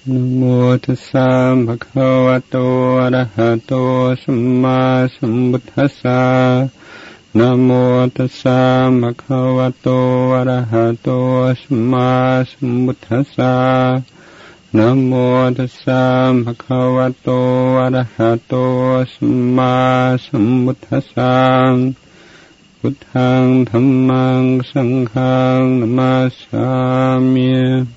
นะโมตัสสะภะคะวะโตอะระหะโตสัมมาสัมพุทธัสสะนะโมตัสสะภะคะวะโตอะระหะโตสัมมาสัมพุทธัสสะนะโมตัสสะภะคะวะโตอะระหะโตสัมมาสัมพุทธัสสะพุทธังธัมมังสังฆังนะมาสามิ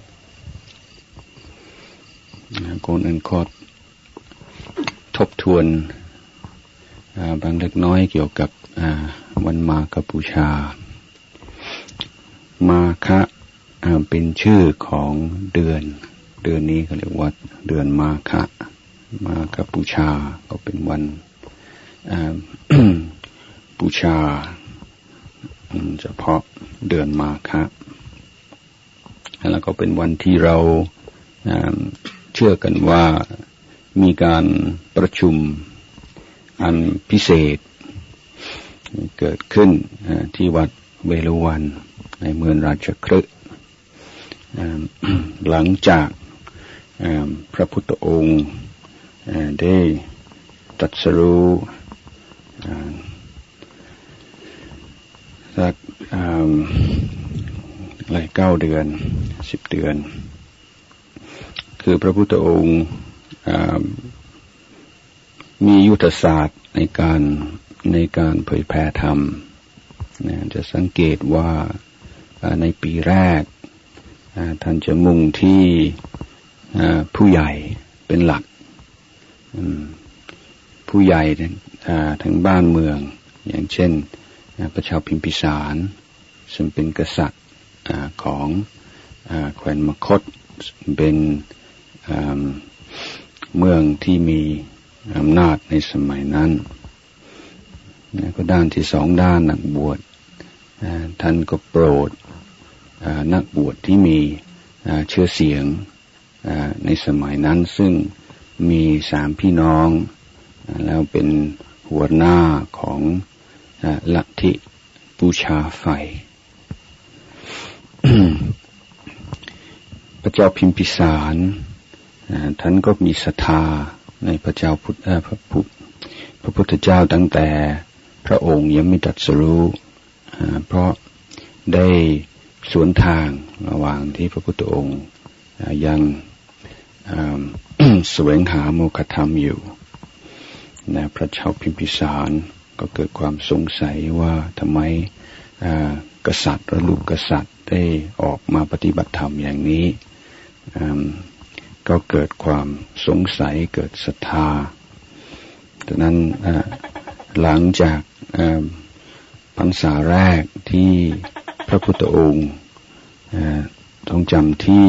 ก่อนอื่นขอทบทวนบางเล็กน้อยเกี่ยวกับวันมาฆบูชามาฆะเป็นชื่อของเดือนนี้เขาเรียกว่าเดือนมาฆะมาฆบูชาก็เป็นวันบูชาเฉพาะเดือนมาฆะแล้วก็เป็นวันที่เราเชื่อกันว่ามีการประชุมอันพิเศษเกิดขึ้นที่วัดเวฬุวันในเมืองราชคฤห์หลังจากพระพุทธองค์ได้ตรัสรู้สัก9 เดือน10 เดือนคือพระพุทธองค์มียุทธศาสตร์ในการเผยแผ่ธรรมจะสังเกตว่าในปีแรกท่านจะมุ่งที่ผู้ใหญ่เป็นหลักผู้ใหญ่ทั้งบ้านเมืองอย่างเช่นพระชาวพิมพิสารซึ่งเป็นกษัตริย์ของแคว้นมคธเป็นเมืองที่มีอำนาจในสมัยนั้นก็ด้านที่สองด้านนักบวชท่านก็โปรดนักบวชที่มีเชื้อเสียงในสมัยนั้นซึ่งมี3 พี่น้องแล้วเป็นหัวหน้าของลัทธิบูชาไฟ พระเจ้าพิมพิสารท่านก็มีศรัทธาในพระเจ้าพระพุทธเจ้าตั้งแต่พระองค์ยังไม่ตรัสรู้เพราะได้สวนทางระหว่างที่พระพุทธองค์ยังแสวงหาโมฆะธรรมอยู่พระเจ้าพิมพิสารก็เกิดความสงสัยว่าทำไมกษัตริย์และลูกกษัตริย์ได้ออกมาปฏิบัติธรรมอย่างนี้ก็เกิดความสงสัยเกิดศรัทธาดังนั้นหลังจากพรรษาแรกที่พระพุทธองค์ทรงจำที่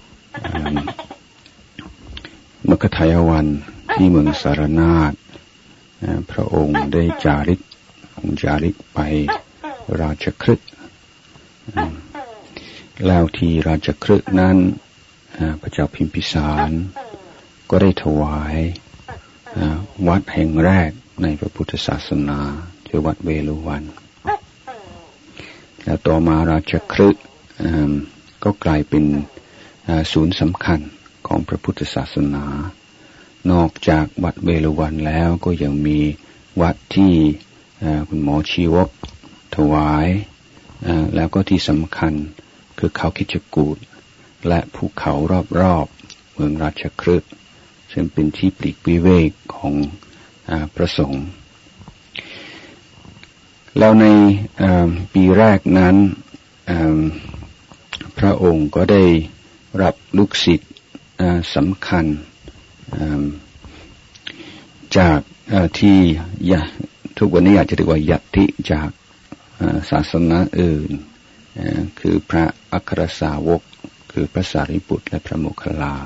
มคธายวันที่เมืองสารนาถพระองค์ได้จาริกไปราชคฤห์แล้วที่ราชคฤห์นั้นพระเจ้าพิมพิสารก็ได้ถวายวัดแห่งแรกในพระพุทธศาสนาคือวัดเวฬุวันแล้วต่อมาราชคฤห์ก็กลายเป็นศูนย์สำคัญของพระพุทธศาสนานอกจากวัดเวฬุวันแล้วก็ยังมีวัดที่คุณหมอชีวกถวายแล้วก็ที่สำคัญคือเขาคิชกูฏและภูเขารอบๆเมืองราชคฤห์ซึ่งเป็นที่ปลีกวิเวกของพระสงฆ์แล้วในปีแรกนั้นพระองค์ก็ได้รับลูกศิษย์สำคัญจากที่ทุกวันนี้อาจจะเรียกว่าญัตถิจากศาสนาอื่นคือพระอัครสาวกคือพระสารีบุตรและพระโมคคัลลา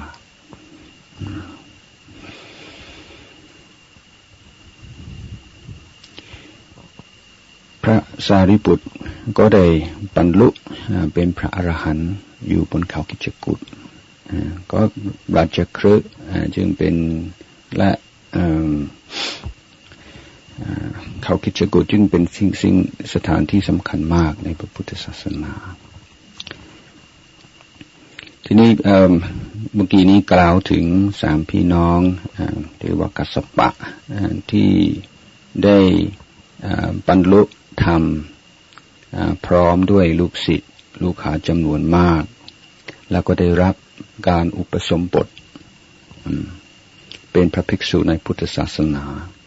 พระสารีบุตรก็ได้บรรลุเป็นพระอรหันต์อยู่บนเขาคิชกูฏก็ราชคฤห์จึงเป็นและเขาคิชกูฏจึงเป็นสิ่งสถานที่สำคัญมากในพระพุทธศาสนาทีนี้เมื่อกี้นี้กล่าวถึงสามพี่น้องเรียกว่ากัสสปะที่ได้บรรลุธรรมพร้อมด้วยลูกศิษย์ลูกหาจำนวนมากแล้วก็ได้รับการอุปสมบทเป็นพระภิกษุในพุทธศาสนา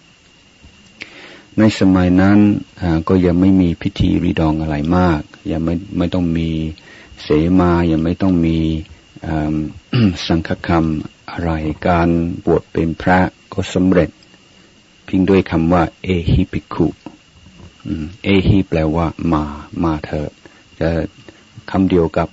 ในสมัยนั้นก็ยังไม่มีพิธีรีดองอะไรมากยังไม่ต้องมีเสมายังไม่ต้องมีสังฆกรรมอะไรการบวชเป็นพระก็สำเร็จเพียงด้วยคำว่าเอหิภิกขุเอหิแปลว่ามาเถิดจะคำเดียวกับ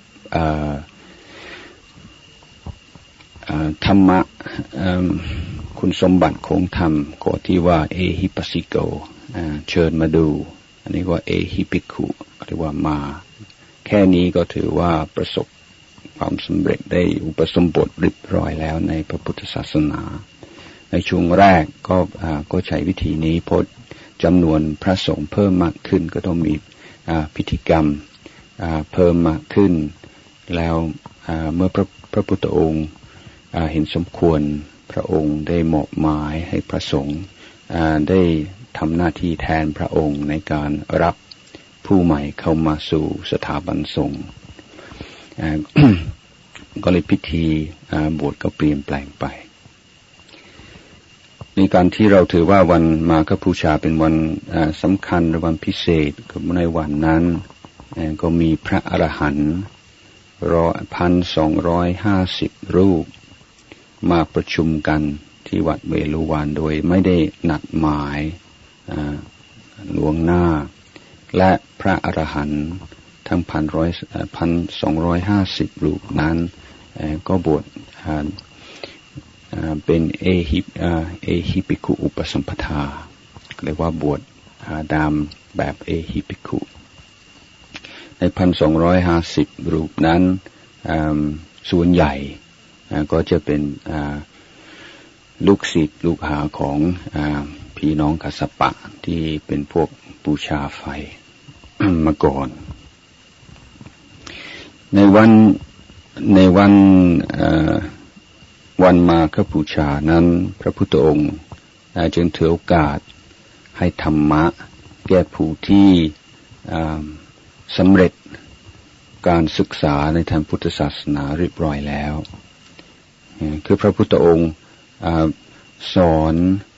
ธรรมะคุณสมบัติของธรรมก็ที่ว่าเอหิปัสสิโกเชิญมาดูอันนี้ว่าเอหิภิกขุเรียกว่ามาแค่นี้ก็ถือว่าประสบความสำเร็จได้อุปสมบทเรียบร้อยแล้วในพระพุทธศาสนาในช่วงแรกก็ใช้วิธีนี้พอจำนวนพระสงฆ์เพิ่มมากขึ้นก็ต้องมีพิธีกรรมเพิ่มมากขึ้นแล้วเมื่อพระพุทธองค์เห็นสมควรพระองค์ได้มอบหมายให้พระสงฆ์ได้ทำหน้าที่แทนพระองค์ในการรับผู้ใหม่เข้ามาสู่สถาบันสงฆ์ก็เลยพิธีบวชก็เปลี่ยนแปลงไปในการที่เราถือว่าวันมาฆบูชาเป็นวันสำคัญหรือวันพิเศษในวันนั้นก็มีพระอรหันต์1,250 รูปมาประชุมกันที่วัดเวฬุวันโดยไม่ได้นัดหมายล่วงหน้าและพระอรหันต์ทั้ง1,250 รูปนั้นก็บวชเป็นเอหิภิกขุอุปสัมปทาเรียกว่าบวชตามแบบเอหิภิกขุใน 1,250 รูปนั้นส่วนใหญ่ก็จะเป็นลูกศิษย์ลูกหาของพี่น้องกัสสปะที่เป็นพวกบูชาไฟ มาก่อนในวันมาฆบูชานั้นพระพุทธองค์จึงถือโอกาสให้ธรรมะแก่ผู้ที่สำเร็จการศึกษาในทางพุทธศาสนาเรียบร้อยแล้วคือพระพุทธองค์สอน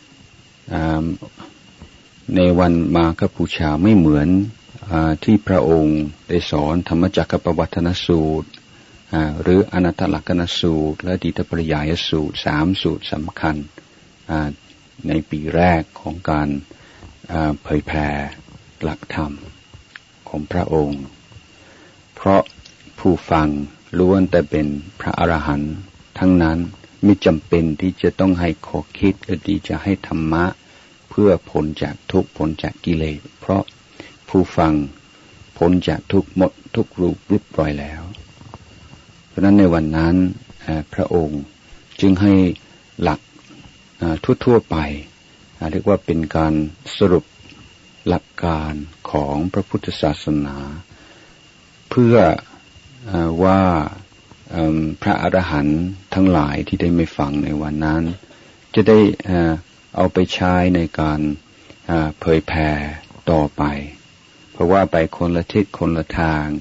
ในวันมาฆบูชาไม่เหมือนที่พระองค์ได้สอนธรรมจักรปวัตตนสูตรหรืออนัตตลักษณสูตรและดิฏฐปริยายสูตร3สูตรสำคัญในปีแรกของการเผยแผ่หลักธรรมของพระองค์เพราะผู้ฟังล้วนแต่เป็นพระอรหันต์ทั้งนั้นไม่จำเป็นที่จะต้องให้ข้อคิดหรือที่จะให้ธรรมะเพื่อพ้นจากทุกข์พ้นจากกิเลสเพราะผู้ฟังพ้นจากทุกข์หมดทุกรูปเรียบร้อยแล้วเพราะนั้นในวันนั้นพระองค์จึงให้หลักทั่วๆไปเรียกว่าเป็นการสรุปหลักการของพระพุทธศาสนาเพื่อว่าพระอรหันต์ทั้งหลายที่ได้ไม่ฟังในวันนั้นจะได้เอาไปใช้ในการเผยแผ่ต่อไปเพราะว่าไปคนละทิศคนละทาง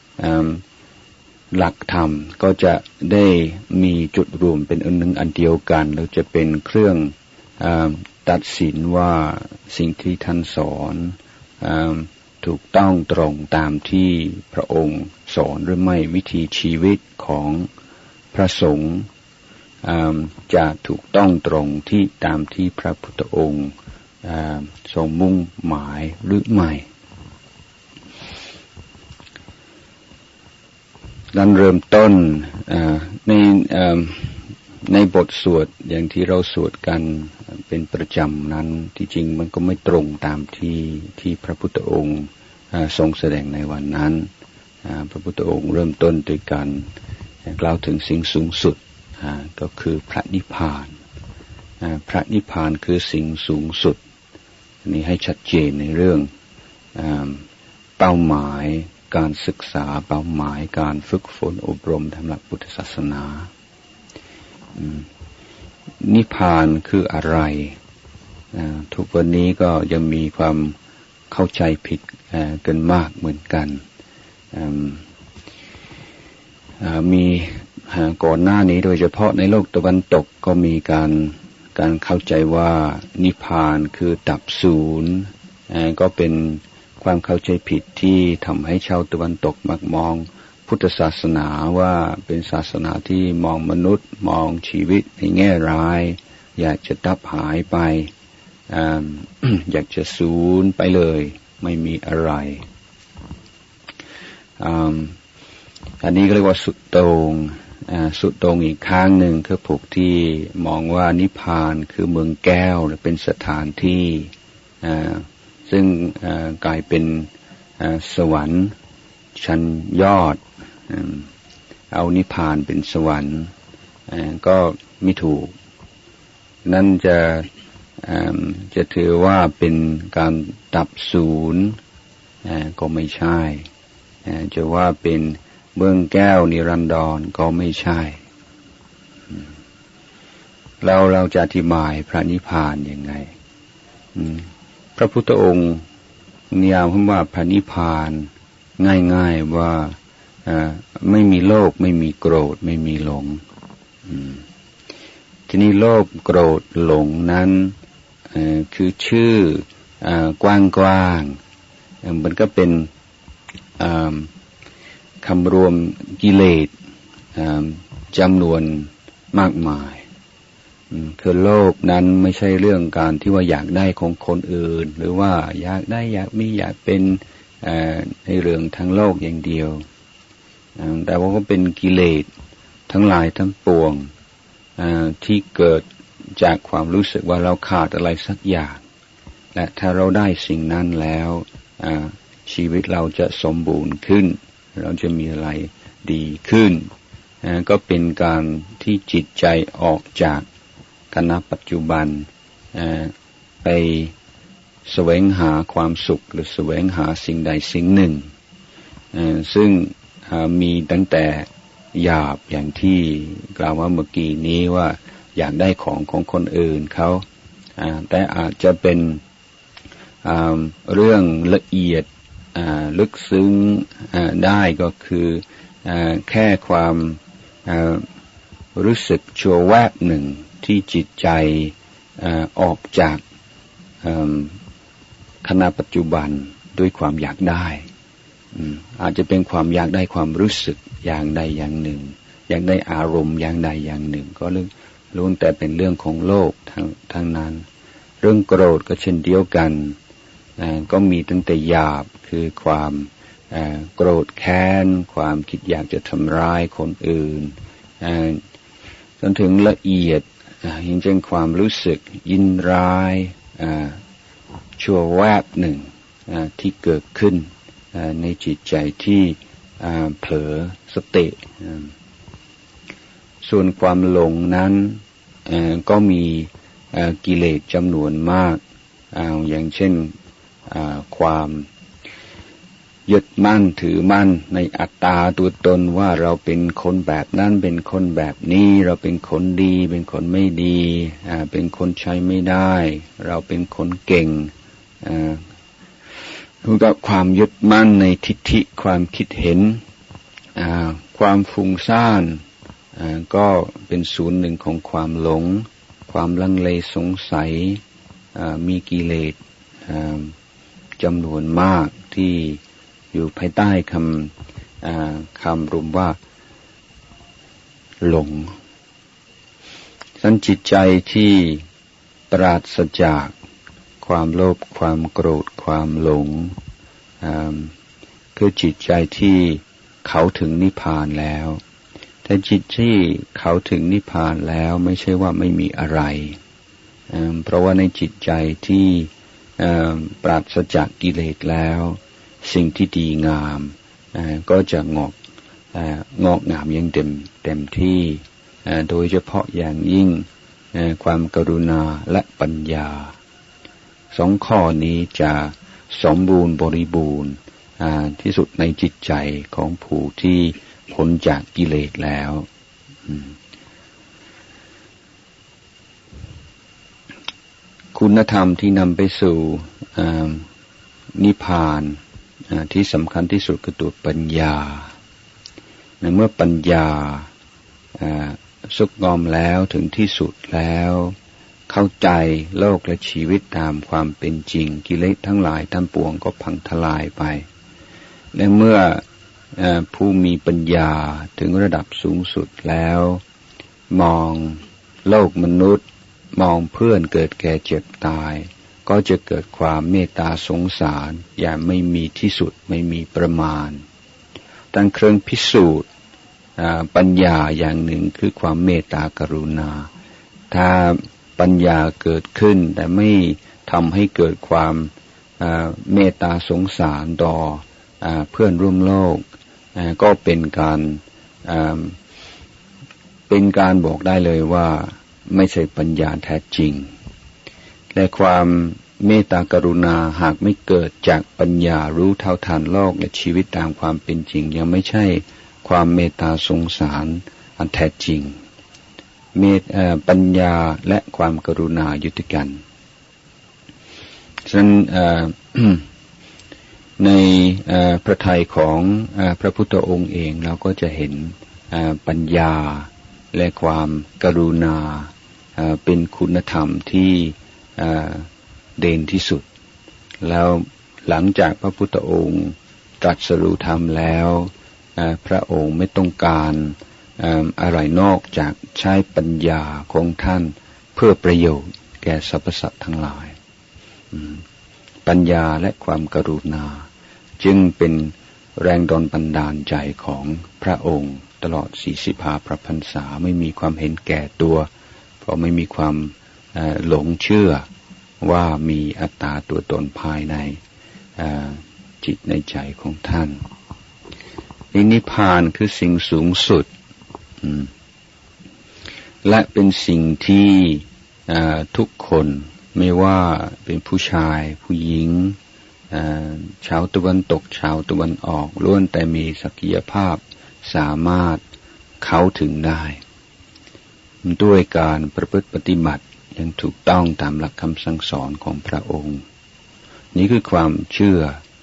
หลักธรรมก็จะได้มีจุดรวมเป็นอันหนึ่งอันเดียวกันแล้วจะเป็นเครื่องตัดสินว่าสิ่งที่ท่านสอนถูกต้องตรงตามที่พระองค์สอนหรือไม่วิถีชีวิตของพระสงฆ์จะถูกต้องตรงที่ตามที่พระพุทธองค์ทรงมุ่งหมายหรือไม่ดังเริ่มต้นในบทสวดอย่างที่เราสวดกันเป็นประจำนั้นที่จริงมันก็ไม่ตรงตามที่พระพุทธองค์ทรงแสดงในวันนั้นพระพุทธองค์เริ่มต้นด้วยการกล่าวถึงสิ่งสูงสุดก็คือพระนิพพานพระนิพพานคือสิ่งสูงสุดอันนี้ให้ชัดเจนในเรื่องเป้าหมายการศึกษาเป้าหมายการฝึกฝนอบรมทางหลักพุทธศาสนานิพพานคืออะไรทุกวันนี้ก็ยังมีความเข้าใจผิดกันมากเหมือนกันมีก่อนหน้านี้โดยเฉพาะในโลกตะวันตกก็มีการเข้าใจว่านิพพานคือดับศูนย์ก็เป็นความเข้าใจผิดที่ทำให้ชาวตะวันตกมักมองพุทธศาสนาว่าเป็นศาสนาที่มองมนุษย์มองชีวิตในแง่ร้ายอยากจะดับหายไป อยากจะสูญไปเลยไม่มีอะไรอันนี้ก็เรียกว่าสุดโต่งสุดโต่งอีกข้างหนึ่งคือพวกที่มองว่านิพพานคือเมืองแก้วและเป็นสถานที่ซึ่งกลายเป็นสวรรค์ชั้นยอดเอานิพพานเป็นสวรรค์ก็ไม่ถูกนั่นจะถือว่าเป็นการดับศูนย์ก็ไม่ใช่จะว่าเป็นเมืองแก้วนิรันดรก็ไม่ใช่เราจะอธิบายพระนิพพานยังไงพระพุทธองค์นิยามคำว่าพระนิพพานง่ายๆว่าไม่มีโลภไม่มีโกรธไม่มีหลงทีนี้โลภโกรธหลงนั้นคือชื่อกว้างๆมันก็เป็นคำรวมกิเลสจำนวนมากมายคือโลภนั้นไม่ใช่เรื่องการที่ว่าอยากได้ของคนอื่นหรือว่าอยากได้อยากมีอยากเป็นในเรื่องทั้งโลกอย่างเดียวแต่ว่าก็เป็นกิเลสทั้งหลายทั้งปวงที่เกิดจากความรู้สึกว่าเราขาดอะไรสักอย่างและถ้าเราได้สิ่งนั้นแล้วชีวิตเราจะสมบูรณ์ขึ้นเราจะมีอะไรดีขึ้นก็เป็นการที่จิตใจออกจากขณะปัจจุบันไปแสวงหาความสุขหรือแสวงหาสิ่งใดสิ่งหนึ่งซึ่งมีตั้งแต่หยาบอย่างที่กล่าวว่าเมื่อกี้นี้ว่าอยากได้ของคนอื่นเขาแต่อาจจะเป็นเรื่องละเอียดลึกซึ้งได้ก็คือแค่ความรู้สึกชั่วแวบหนึ่งที่จิตใจออกจากขณะปัจจุบันด้วยความอยากได้อาจจะเป็นความอยากได้ความรู้สึกอย่างใดอย่างหนึ่งอยากได้อารมณ์อย่างใดอย่างหนึ่งก็ล้วนแต่เป็นเรื่องของโลกทั้งนั้นเรื่องโกรธก็เช่นเดียวกันก็มีตั้งแต่หยาบคือความโกรธแค้นความคิดอยากจะทำร้ายคนอื่นจนถึงละเอียดอย่างเช่นความรู้สึกยินร้ายชั่วแวบหนึ่งที่เกิดขึ้นในจิตใจที่เผลอสติส่วนความหลงนั้นก็มีกิเลสจำนวนมากอย่างเช่นความยึดมั่นถือมั่นในอัตตาตัวตนว่าเราเป็นคนแบบนั้นเป็นคนแบบนี้เราเป็นคนดีเป็นคนไม่ดีเป็นคนใช้ไม่ได้เราเป็นคนเก่งแล้วก็ความยึดมั่นในทิฏฐิความคิดเห็นความฟุ้งซ่านก็เป็นศูนย์หนึ่งของความหลงความลังเลสงสัยมีกิเลสจำนวนมากที่อยู่ภายใต้คำรวมว่าหลงสันจิตใจที่ปราศจากความโลภความโกรธความหลงคือจิตใจที่เข้าถึงนิพพานแล้วแต่จิตที่เข้าถึงนิพพานแล้วไม่ใช่ว่าไม่มีอะไรเพราะว่าในจิตใจที่ปราศจากกิเลสแล้วสิ่งที่ดีงามก็จะงอกงามอย่างเต็มที่โดยเฉพาะอย่างยิ่งความกรุณาและปัญญาสองข้อนี้จะสมบูรณ์บริบูรณ์ที่สุดในจิตใจของผู้ที่พ้นจากกิเลสแล้วคุณธรรมที่นำไปสู่นิพพานที่สำคัญที่สุดคือตัวปัญญาเมื่อปัญญาสุกงอมแล้วถึงที่สุดแล้วเข้าใจโลกและชีวิตตามความเป็นจริงกิเลสทั้งหลายทั้งปวงก็พังทลายไปและเมื่อผู้มีปัญญาถึงระดับสูงสุดแล้วมองโลกมนุษย์มองเพื่อนเกิดแก่เจ็บตายก็จะเกิดความเมตตาสงสารอย่างไม่มีที่สุดไม่มีประมาณตั้งเครื่องพิสูจน์ปัญญาอย่างหนึ่งคือความเมตตากรุณาถ้าปัญญาเกิดขึ้นแต่ไม่ทำให้เกิดความเมตตาสงสารต่อเพื่อนร่วมโลกก็เป็นการบอกได้เลยว่าไม่ใช่ปัญญาแท้จริงและความเมตตากรุณาหากไม่เกิดจากปัญญารู้เท่าทันโลกและชีวิตตามความเป็นจริงยังไม่ใช่ความเมตตาสงสารอันแท้จริงปัญญาและความกรุณาอยู่ด้วยกันฉะนั้นในพระทัยของพระพุทธองค์เองเราก็จะเห็นปัญญาและความกรุณาเป็นคุณธรรมที่เด่นที่สุดแล้วหลังจากพระพุทธองค์ตรัสรู้ธรรมแล้วพระองค์ไม่ต้องการอะไรนอกจากใช้ปัญญาของท่านเพื่อประโยชน์แก่สรรพสัตว์ทั้งหลายปัญญาและความกรุณาจึงเป็นแรงดลบันดาลใจของพระองค์ตลอด45 พระพรรษาไม่มีความเห็นแก่ตัวเพราะไม่มีความหลงเชื่อว่ามีอัตตาตัวตนภายในจิตในใจของท่านนิพพานคือสิ่งสูงสุดและเป็นสิ่งที่ทุกคนไม่ว่าเป็นผู้ชายผู้หญิงชาวตะวันตกชาวตะวันออกล้วนแต่มีศักยภาพสามารถเข้าถึงได้ด้วยการประพฤติปฏิบัติอย่างถูกต้องตามหลักคำสั่งสอนของพระองค์นี่คือความเชื่อ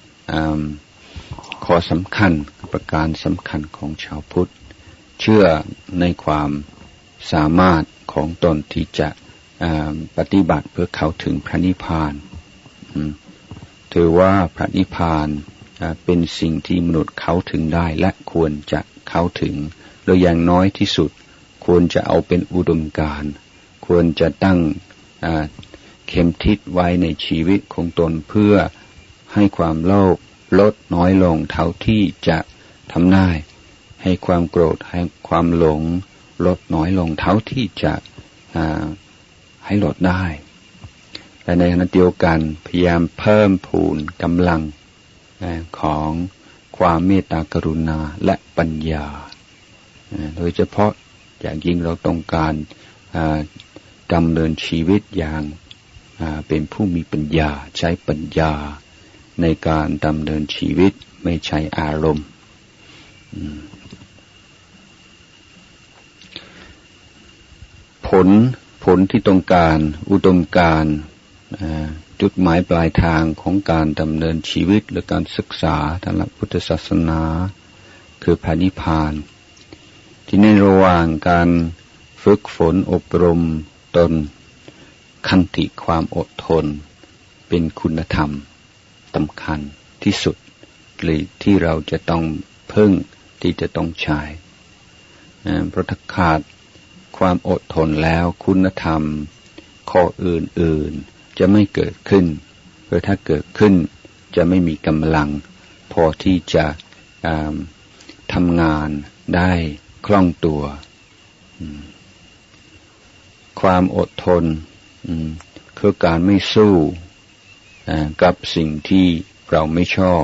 ข้อสำคัญประการสำคัญของชาวพุทธเชื่อในความสามารถของตนที่จะปฏิบัติเพื่อเข้าถึงพระนิพพานถือว่าพระนิพพานเป็นสิ่งที่มนุษย์เข้าถึงได้และควรจะเข้าถึงโดยอย่างน้อยที่สุดควรจะเอาเป็นอุดมการณ์ควรจะตั้งเข็มทิศไว้ในชีวิตของตนเพื่อให้ความโลภลดน้อยลงเท่าที่จะทำได้ให้ความโกรธให้ความหลงลดน้อยลงเท่าที่จะให้ลดได้และในขณะเดียวกันพยายามเพิ่มพูนกำลังของความเมตตากรุณาและปัญญาโดยเฉพาะอย่างยิ่งเราต้องการดำเนินชีวิตอย่างเป็นผู้มีปัญญาใช้ปัญญาในการดำเนินชีวิตไม่ใช้อารมณ์ผลที่ต้องการอุดมการณ์จุดหมายปลายทางของการดำเนินชีวิตหรือการศึกษาทางหลักพุทธศาสนาคือพระนิพพานที่ในระหว่างการฝึกฝนอบรมตนขันติความอดทนเป็นคุณธรรมสำคัญที่สุดเลยที่เราจะต้องพึ่งที่จะต้องใช้เพราะถ้าขาดความอดทนแล้วคุณธรรมข้ออื่นๆจะไม่เกิดขึ้นเพราะถ้าเกิดขึ้นจะไม่มีกำลังพอที่จะทำงานได้คล่องตัวความอดทนคือการไม่สู้กับสิ่งที่เราไม่ชอบ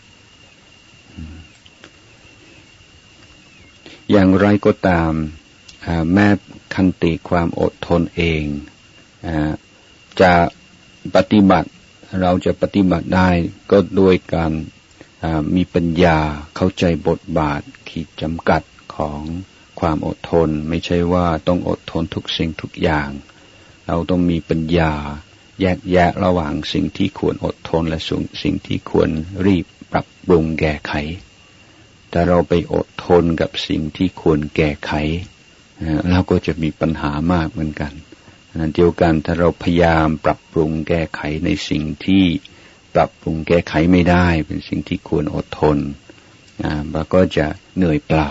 อย่างไรก็ตามแม้ขันติความอดทนเองจะปฏิบัติเราจะปฏิบัติได้ก็โดยการมีปัญญาเข้าใจบทบาทขีดจำกัดของความอดทนไม่ใช่ว่าต้องอดทนทุกสิ่งทุกอย่างเราต้องมีปัญญาแยกแยะระหว่างสิ่งที่ควรอดทนและสิ่งที่ควรรีบปรับปรุงแก้ไขแต่เราไปอดทนกับสิ่งที่ควรแก้ไขเราก็จะมีปัญหามากเหมือนกันเดียวกันถ้าเราพยายามปรับปรุงแก้ไขในสิ่งที่ปรับปรุงแก้ไขไม่ได้เป็นสิ่งที่ควรอดทนเราก็จะเหนื่อยเปล่า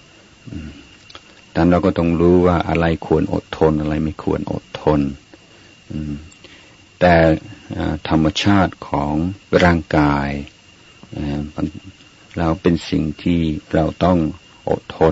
ดังนั้นเราก็ต้องรู้ว่าอะไรควรอดทนอะไรไม่ควรอดทนแต่ธรรมชาติของร่างกายเราเป็นสิ่งที่เราต้องอดทน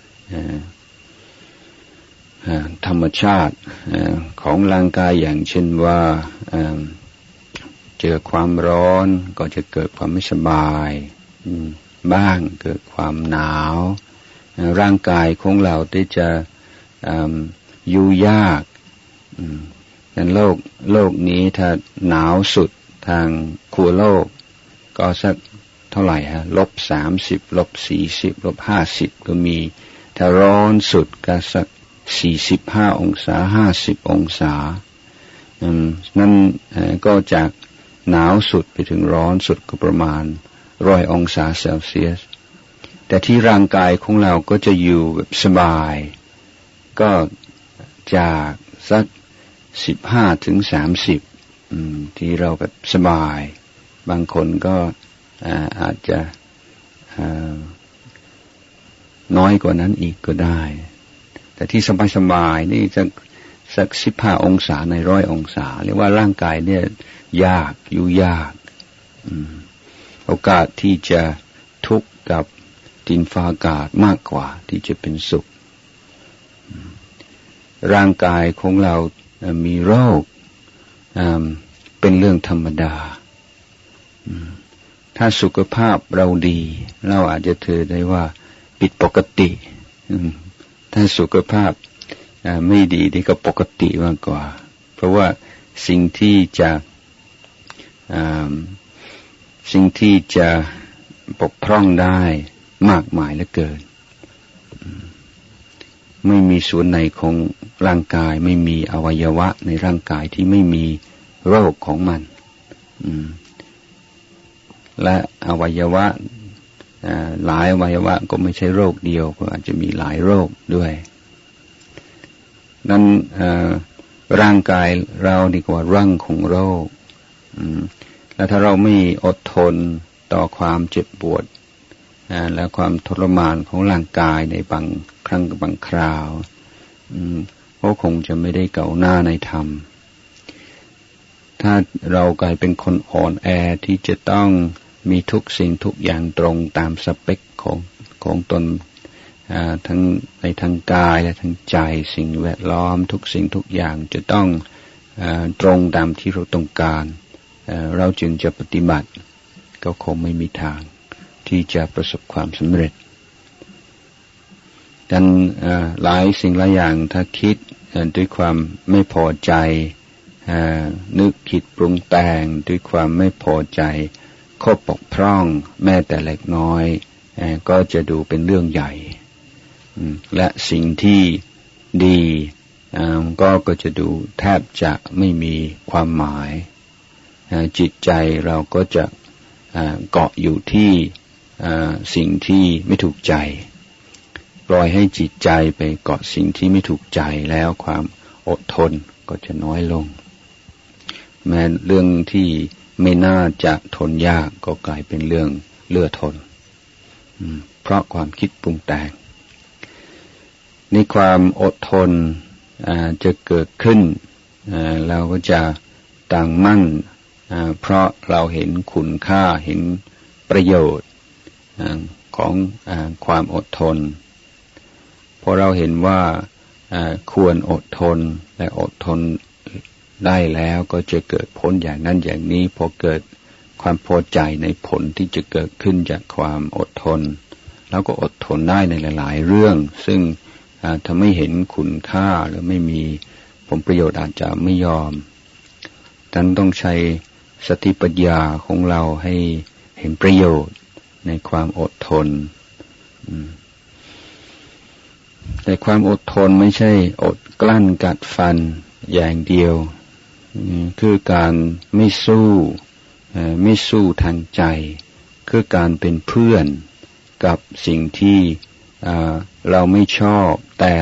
ธรรมชาติของร่างกายอย่างเช่นว่าเจอความร้อนก็จะเกิดความไม่สบายบ้างเกิดความหนาวร่างกายของเราที่จะอยู่ยากในโลกนี้ถ้าหนาวสุดทางขั้วโลกก็สักเท่าไหร่ฮะ-30 -40 -50ก็มีถ้าร้อนสุดก็สัก45 องศา50 องศานั่นก็จากหนาวสุดไปถึงร้อนสุดก็ประมาณ100 องศาเซลเซียสแต่ที่ร่างกายของเราก็จะอยู่แบบสบายก็จากสัก15 ถึง 30ที่เราแบบสบายบางคนก็อาจจะน้อยกว่านั้นอีกก็ได้แต่ที่สบายๆนี่สัก15 องศาใน100 องศาเรียกว่าร่างกายเนี่ยยากอยู่ยากโอกาสที่จะทุกข์กับดินฟ้าอากาศมากกว่าที่จะเป็นสุขร่างกายของเรามีโรคเป็นเรื่องธรรมดาถ้าสุขภาพเราดีเราอาจจะถือได้ว่าผิดปกติถ้าสุขภาพไม่ดีนี่ก็ปกติมากกว่าเพราะว่าสิ่งที่จะบกพร่องได้มากมายเหลือเกินไม่มีส่วนไหนของร่างกายไม่มีอวัยวะในร่างกายที่ไม่มีโรคของมันและอวัยวะหลายอวัยวะก็ไม่ใช่โรคเดียวก็อาจจะมีหลายโรคด้วยนั้นร่างกายเราดีกว่าร่างของโรคและถ้าเราไม่อดทนต่อความเจ็บปวดและความทรมานของร่างกายในบางครั้งบางคราวก็คงจะไม่ได้ก้าวหน้าในธรรมถ้าเรากลายเป็นคนอ่อนแอที่จะต้องมีทุกสิ่งทุกอย่างตรงตามสเปคของตนทั้งในทางกายและทางใจสิ่งแวดล้อมทุกสิ่งทุกอย่างจะต้องตรงตามที่เราต้องการเราจึงจะปฏิบัติก็คงไม่มีทางที่จะประสบความสำเร็จดังหลายสิ่งหลายอย่างถ้าคิดด้วยความไม่พอใจนึกคิดปรุงแต่งด้วยความไม่พอใจข้อบกพร่องแม้แต่เล็กน้อยก็จะดูเป็นเรื่องใหญ่และสิ่งที่ดีก็จะดูแทบจะไม่มีความหมายจิตใจเราก็จะเกาะอยู่ที่สิ่งที่ไม่ถูกใจปล่อยให้จิตใจไปเกาะสิ่งที่ไม่ถูกใจแล้วความอดทนก็จะน้อยลงแม้เรื่องที่ไม่น่าจะทนยากก็กลายเป็นเรื่องเลื่อทนเพราะความคิดปรุงแต่งในความอดทนจะเกิดขึ้นเราก็จะตั้งมั่นเพราะเราเห็นคุณค่าเห็นประโยชน์ของความอดทนพอเราเห็นว่าควรอดทนและอดทนได้แล้วก็จะเกิดผลอย่างนั้นอย่างนี้พอเกิดความพอใจในผลที่จะเกิดขึ้นจากความอดทนแล้วก็อดทนได้ในหลายๆเรื่องซึ่งถ้าไม่เห็นคุณค่าหรือไม่มีผลประโยชน์อาจจะไม่ยอมดังนั้นต้องใช้สติปัญญาของเราให้เห็นประโยชน์ในความอดทนแต่ความอดทนไม่ใช่อดกลั้นกัดฟันอย่างเดียวคือการไม่สู้ทางใจคือการเป็นเพื่อนกับสิ่งที่เราไม่ชอบแต่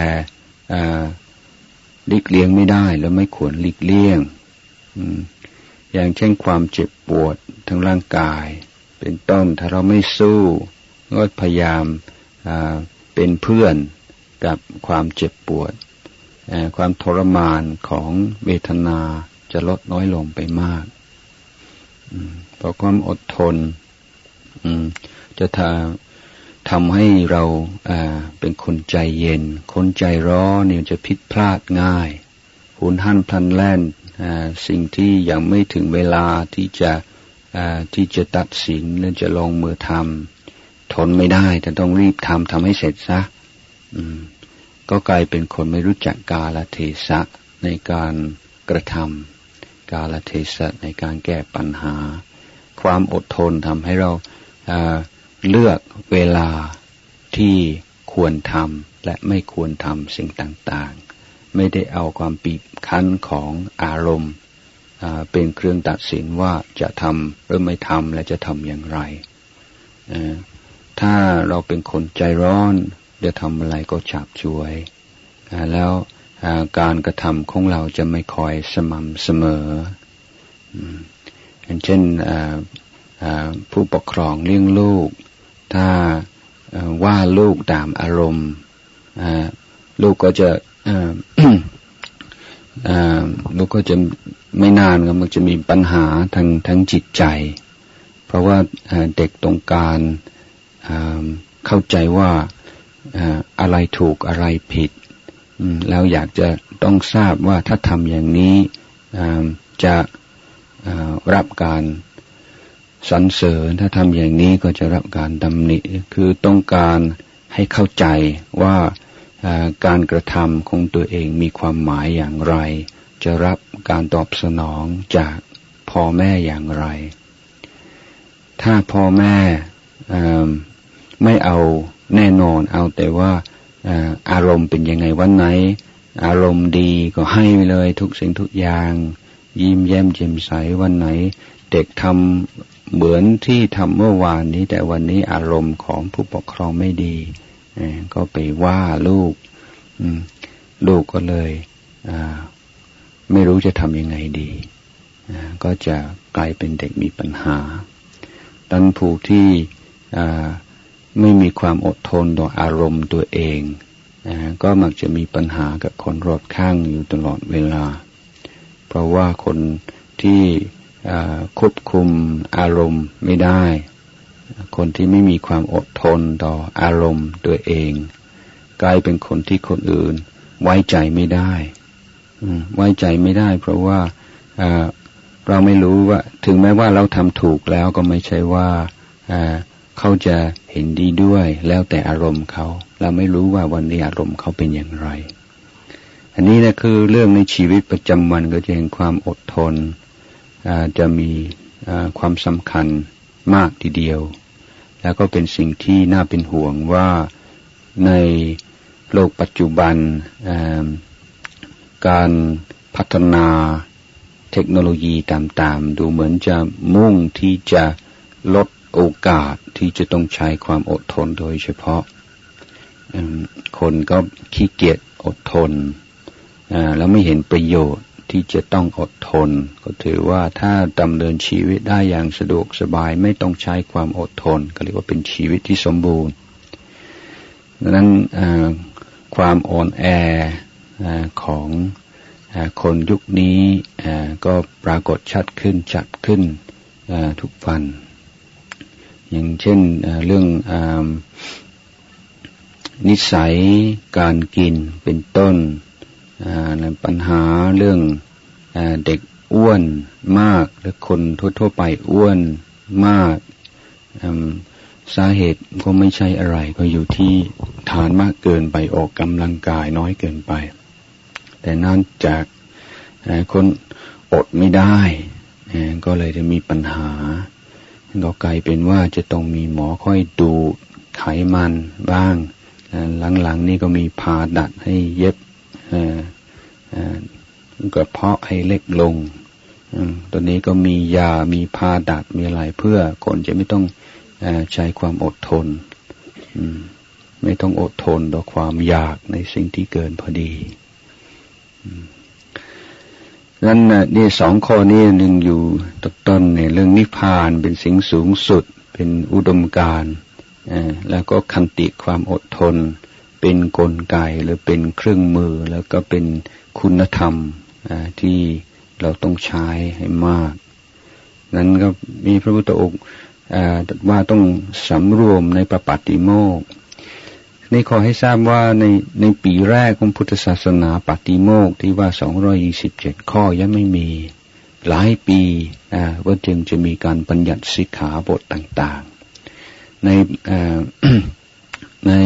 หลีกเลี่ยงไม่ได้แล้วไม่ควรหลีกเลี่ยงอย่างเช่นความเจ็บปวดทางร่างกายเป็นต้นถ้าเราไม่สู้ก็พยายามเป็นเพื่อนกับความเจ็บปวดความทรมานของเวทนาจะลดน้อยลงไปมากเพราะความอดทนจะทำให้เราเป็นคนใจเย็นคนใจร้อนเนี่ยจะผิดพลาดง่ายหุนหันพลันแล่นสิ่งที่ยังไม่ถึงเวลาที่จะตัดสินและจะลงมือทำทนไม่ได้แต่ต้องรีบทำให้เสร็จซะก็กลายเป็นคนไม่รู้จักกาลเทศะในการกระทำกาลเทศะในการแก้ปัญหาความอดทนทำให้เราเลือกเวลาที่ควรทำและไม่ควรทำสิ่งต่างๆไม่ได้เอาความบีบคั้นของอารมณ์เป็นเครื่องตัดสินว่าจะทำหรือไม่ทำและจะทำอย่างไรถ้าเราเป็นคนใจร้อนจะทำอะไรก็ฉับฉวยแล้วการกระทำของเราจะไม่ค่อยสม่ำเสมออย่างเช่นผู้ปกครองเลี้ยงลูกถ้าว่าลูกตามอารมณ์ลูกก็จะลูกก็จะไม่นานก็มันจะมีปัญหาทั้งจิตใจเพราะว่าเด็กต้องการเข้าใจว่าอะไรถูกอะไรผิดแล้วอยากจะต้องทราบว่าถ้าทำอย่างนี้จะรับการสรรเสริญถ้าทำอย่างนี้ก็จะรับการดำหนิคือต้องการให้เข้าใจว่าการกระทำของตัวเองมีความหมายอย่างไรจะรับการตอบสนองจากพ่อแม่อย่างไรถ้าพ่อแม่ไม่เอาแน่นอนเอาแต่ว่าอารมณ์เป็นยังไงวันไหนอารมณ์ดีก็ให้ไปเลยทุกสิ่งทุกอย่างยิ้มแย้มแจ่มใสวันไหนเด็กทำเหมือนที่ทำเมื่อวานนี้แต่วันนี้อารมณ์ของผู้ปกครองไม่ดีก็ไปว่าลูกก็เลยไม่รู้จะทำยังไงดีก็จะกลายเป็นเด็กมีปัญหาดังนั้นผู้ที่ไม่มีความอดทนต่ออารมณ์ตัวเองก็มักจะมีปัญหากับคนรอบข้างอยู่ตลอดเวลาเพราะว่าคนที่ควบคุมอารมณ์ไม่ได้คนที่ไม่มีความอดทนต่ออารมณ์ตัวเองกลายเป็นคนที่คนอื่นไว้ใจไม่ได้ไว้ใจไม่ได้เพราะว่าเราไม่รู้ว่าถึงแม้ว่าเราทำถูกแล้วก็ไม่ใช่ว่าเขาจะเห็นดีด้วยแล้วแต่อารมณ์เขาเราไม่รู้ว่าวันนี้อารมณ์เขาเป็นอย่างไรอันนี้นะคือเรื่องในชีวิตประจำวันก็จะเห็นความอดทนจะมีความสำคัญมากทีเดียวแล้วก็เป็นสิ่งที่น่าเป็นห่วงว่าในโลกปัจจุบันการพัฒนาเทคโนโลยีต่างๆดูเหมือนจะมุ่งที่จะลดโอกาสที่จะต้องใช้ความอดทนโดยเฉพาะคนก็ขี้เกียจอดทนแล้วไม่เห็นประโยชน์ที่จะต้องอดทนก็ถือว่าถ้าดำเนินชีวิตได้อย่างสะดวกสบายไม่ต้องใช้ความอดทนก็เรียกว่าเป็นชีวิตที่สมบูรณ์ดังนั้นความอ่อนแอของคนยุคนี้ก็ปรากฏชัดขึ้นทุกวันอย่างเช่นเรื่องนิสัยการกินเป็นต้นปัญหาเรื่องเด็กอ้วนมากหรือคนทั่วไปอ้วนมากสาเหตุก็ไม่ใช่อะไรก็อยู่ที่ทานมากเกินไปออกกำลังกายน้อยเกินไปแต่นั่นจากคนอดไม่ได้ก็เลยจะมีปัญหาก็กลายเป็นว่าจะต้องมีหมอค่อยดูดไขมันบ้างหลังๆนี่ก็มีผ่าตัดให้เย็บกระเพาะให้เล็กลงตัวนี้ก็มียามีผ่าตัดมีอะไรเพื่อคนจะไม่ต้องใช้ความอดทนไม่ต้องอดทนต่อความอยากในสิ่งที่เกินพอดีนั้นนี่สองข้อนี้หนึ่งอยู่ต้นเนี่ยเรื่องนิพพานเป็นสิ่งสูงสุดเป็นอุดมการณ์แล้วก็ขันติความอดทนเป็นกลไกหรือเป็นเครื่องมือแล้วก็เป็นคุณธรรมที่เราต้องใช้ให้มากนั้นก็มีพระพุทธองค์ว่าต้องสำรวมในปฏิปัติโมกข์นี่ขอให้ทราบว่าในปีแรกของพุทธศาสนาปฏิโมกข์ที่ว่า227ข้อยังไม่มีหลายปีว่าจึงจะมีการบัญญัติสิกขาบทต่างๆใน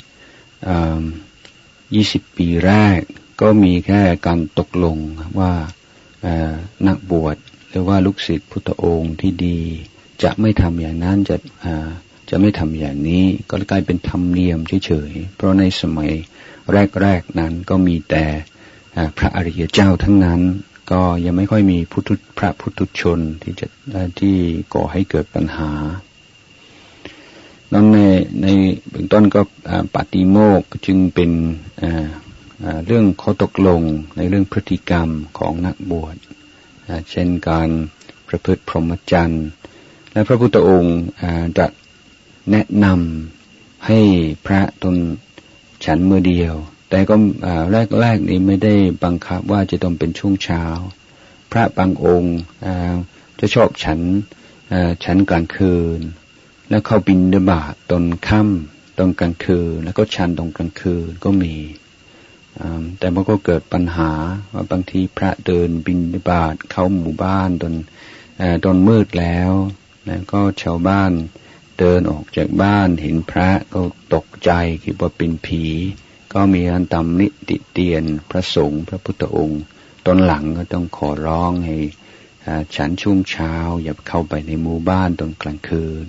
20 ปีแรกก็มีแค่การตกลงว่านักบวชหรือว่าลูกศิษย์พุทธองค์ที่ดีจะไม่ทำอย่างนั้นจะไม่ทำอย่างนี้ก็กลายเป็นธรรมเนียมเฉยๆเพราะในสมัยแรกๆนั้นก็มีแต่พระอริยเจ้าทั้งนั้นก็ยังไม่ค่อยมีพระพุทธชนที่ก่อให้เกิดปัญหาแล้วในเบื้องต้นก็ปฏิโมกข์จึงเป็นเรื่องข้อตกลงในเรื่องพฤติกรรมของนักบวชเช่นการประพฤติพรหมจรรย์และพระพุทธองค์จะแนะนำให้พระตนฉันมื้อเดียวแต่ก็แรกๆนี้ไม่ได้บังคับว่าจะต้องเป็นช่วงเช้าพระบางองค์จะชอบฉันกลางคืนแล้วเข้าบิณฑบาตตอนค่ำตอนกลางคืนแล้วก็ฉันตอนกลางคืนก็มีแต่มันก็เกิดปัญหาว่าบางทีพระเดินบิณฑบาตเข้าหมู่บ้านตอนมืดแล้วก็ชาวบ้านเดินออกจากบ้านเห็นพระก็ตกใจคิดว่าเป็นผีก็มีการตำหนิติเตียนพระสงฆ์พระพุทธองค์ตอนหลังก็ต้องขอร้องให้ฉันช่วงเช้าอย่าเข้าไปในหมู่บ้านตอนกลางคืน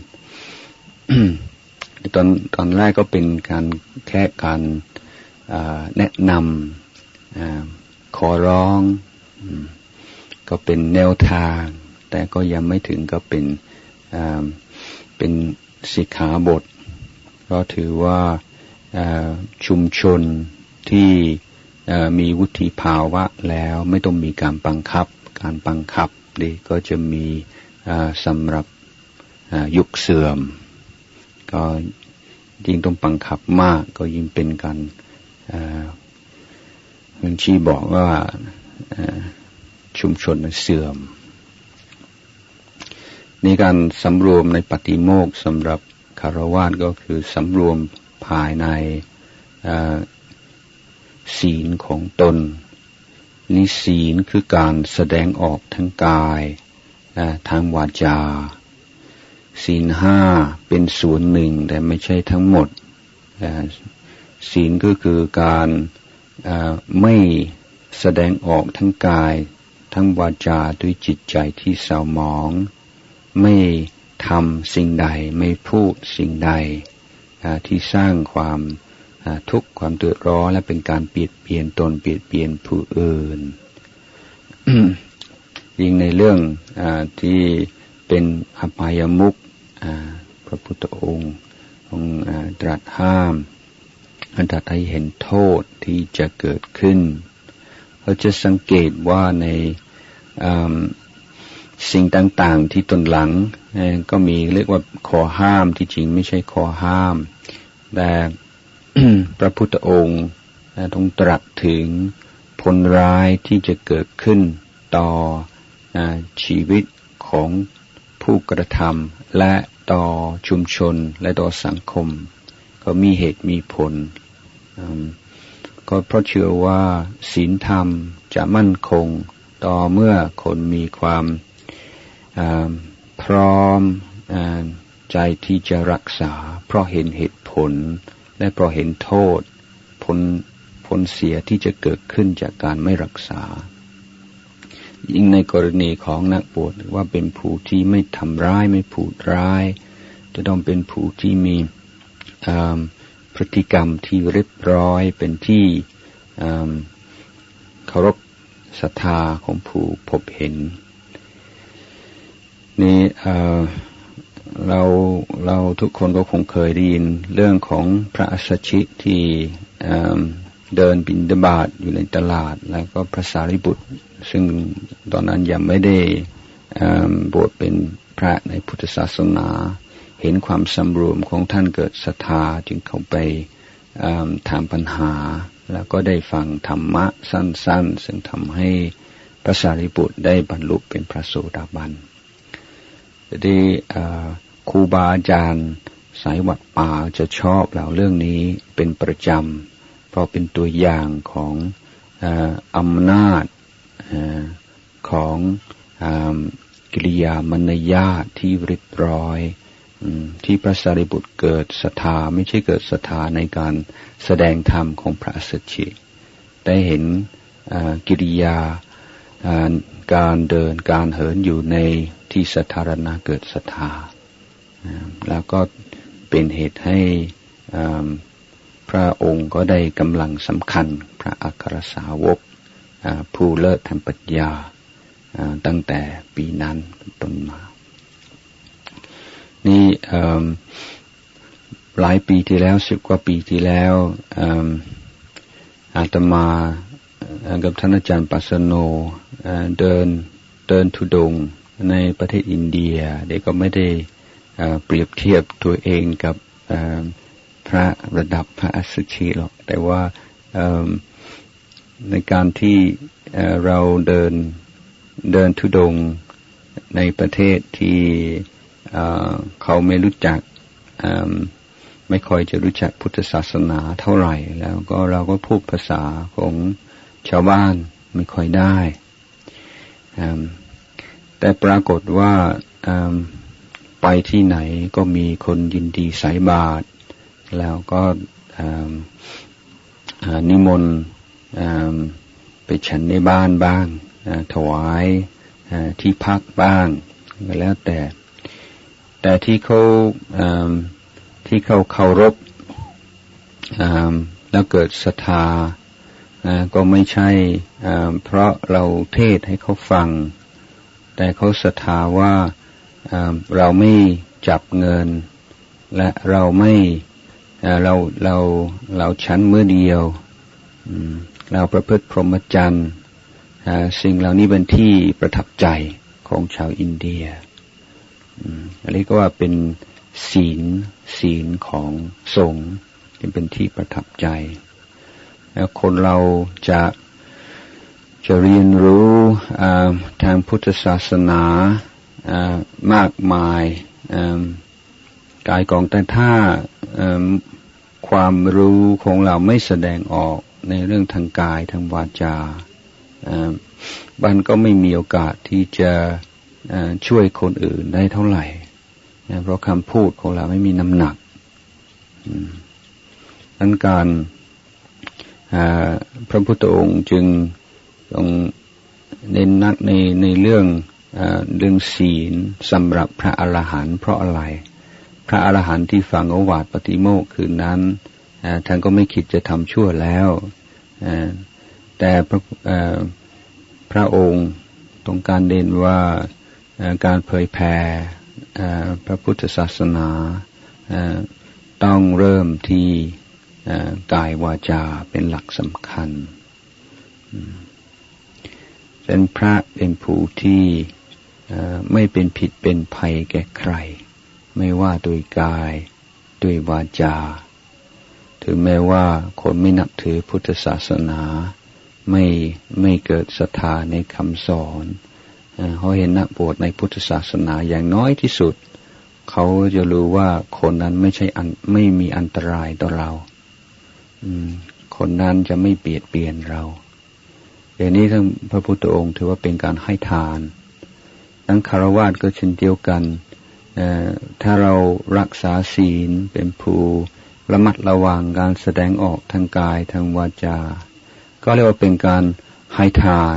ตอนแรกก็เป็นแค่การแนะนำขอร้องก็เป็นแนวทางแต่ก็ยังไม่ถึงก็เป็นสิกขาบทก็ถือว่าชุมชนที่มีวุฒิภาวะแล้วไม่ต้องมีการบังคับดีก็จะมีสำหรับยุคเสื่อมก็ยิ่งต้องบังคับมากก็ยิ่งเป็นการคุณชี้บอกว่าชุมชนเสื่อมนี่การสำรวมในปฏิโมกข์สำหรับคฤหัสถ์ก็คือสำรวมภายในศีลของตนนี่ศีลคือการแสดงออกทั้งกายทางวาจาศีล 5เป็นส่วนหนึ่งแต่ไม่ใช่ทั้งหมดศีลก็คือการไม่แสดงออกทั้งกายทั้งวาจาด้วยจิตใจที่เศร้าหมองไม่ทำสิ่งใดไม่พูดสิ่งใดที่สร้างความทุกข์ความเดือดร้อนและเป็นการเบียดเบียนตนเบียดเบียนผู้อื่น ยิ่งในเรื่องที่เป็นอบายมุขพระพุทธองค์ตรัสห้ามอันตรายเห็นโทษที่จะเกิดขึ้นเราจะสังเกตว่าในสิ่งต่างๆที่ตนหลังก็มีเรียกว่าข้อห้ามที่จริงไม่ใช่ข้อห้ามแต่ พระพุทธองค์ต้องตรัสถึงผลร้ายที่จะเกิดขึ้นต่อชีวิตของผู้กระทำและต่อชุมชนและต่อสังคมก็มีเหตุมีผลก็เพราะเชื่อว่าศีลธรรมจะมั่นคงต่อเมื่อคนมีความพร้อมใจที่จะรักษาเพราะเห็นเหตุผลและเพราะเห็นโทษผลเสียที่จะเกิดขึ้นจากการไม่รักษายิ่งในกรณีของนักบวชว่าเป็นผู้ที่ไม่ทำร้ายไม่พูดร้ายจะต้องเป็นผู้ที่มีพฤติกรรมที่เรียบร้อยเป็นที่เคารพศรัทธาของผู้พบเห็นนี่เราทุกคนก็คงเคยได้ยินเรื่องของพระอัสสชิที่เดินบิณฑบาตอยู่ในตลาดแล้วก็พระสารีบุตรซึ่งตอนนั้นยังไม่ได้บวชเป็นพระในพุทธศาสนาเห็นความสำรวมของท่านเกิดศรัทธาจึงเข้าไปถามปัญหาแล้วก็ได้ฟังธรรมะสั้นๆซึ่งทำให้พระสารีบุตรได้บรรลุเป็นพระโสดาบันได้ครูบาอาจารย์สายวัดป่าจะชอบเล่าเรื่องนี้เป็นประจำเพราะเป็นตัวอย่างของอำนาจของกิริยามารยาทที่เรียบร้อยที่พระสารีบุตรเกิดศรัทธาไม่ใช่เกิดศรัทธาในการแสดงธรรมของพระอัสสชิได้เห็นกิริยาการเดินการเหินอยู่ในที่สาธารณะเกิดศรัทธาแล้วก็เป็นเหตุให้พระองค์ก็ได้กำลังสำคัญพระอัครสาวกผู้เลิศทางปัญญาตั้งแต่ปีนั้นเป็นต้นมานี่หลายปีที่แล้ว10 กว่าปีที่แล้วอาตมากับท่านอาจารย์ปัสสโนเดินธุดงค์ในประเทศอินเดียเด็กก็ไม่ได้เปรียบเทียบตัวเองกับพระระดับพระอัสสชิหรอกแต่ว่าในการที่เราเดินธุดงค์ในประเทศที่เขาไม่รู้จักไม่ค่อยจะรู้จักพุทธศาสนาเท่าไหร่แล้วก็เราก็พูดภาษาของชาวบ้านไม่ค่อยได้แต่ปรากฏว่าไปที่ไหนก็มีคนยินดีใส่บาตรแล้วก็นิมนต์ไปฉันในบ้านบ้างถวายที่พักบ้างก็แล้วแต่ที่เขาเคารพแล้วเกิดศรัทธาก็ไม่ใช่เพราะเราเทศให้เขาฟังแต่เขาศรัทธาว่าเราไม่จับเงินและเราไม่เราฉันมื้อเดียวเราประพฤติพรหมจรรย์สิ่งเหล่านี้เป็นที่ประทับใจของชาวอินเดียอันนี้ก็ว่าเป็นศีลของสงฆ์ที่เป็นที่ประทับใจแล้วคนเราจะเรียนรู้ทางพุทธศาสนามากมายกายกองแต่ถ้าความรู้ของเราไม่แสดงออกในเรื่องทางกายทางวาจามันก็ไม่มีโอกาสที่จะช่วยคนอื่นได้เท่าไหร่เพราะคำพูดของเราไม่มีน้ำหนักดังการพระพุทธองค์จึงต้องเน้นนักในเรื่องศีลสำหรับพระอรหันต์เพราะอะไรพระอรหันต์ที่ฟังโอวาทปฏิโมกข์คืนนั้นท่านก็ไม่คิดจะทำชั่วแล้วแต่พระองค์ต้องการเน้นว่าการเผยแผ่พระพุทธศาสนาต้องเริ่มที่กายวาจาเป็นหลักสำคัญเป็นพระเป็นผู้ที่ไม่เป็นผิดเป็นภัยแก่ใครไม่ว่าโดยกายโดยวาจาถึงแม้ว่าคนไม่นับถือพุทธศาสนาไม่เกิดศรัทธาในคำสอนเขาเห็นนักบวชในพุทธศาสนาอย่างน้อยที่สุดเขาจะรู้ว่าคนนั้นไม่มีอันตรายต่อเราคนนั้นจะไม่เบียดเบียนเราอย่างนี้ทั้งพระพุทธองค์ถือว่าเป็นการให้ทานทั้งฆราวาสก็เช่นเดียวกันถ้าเรารักษาศีลเป็นผู้ระมัดระวังการแสดงออกทางกายทางวาจาก็เรียกว่าเป็นการให้ทาน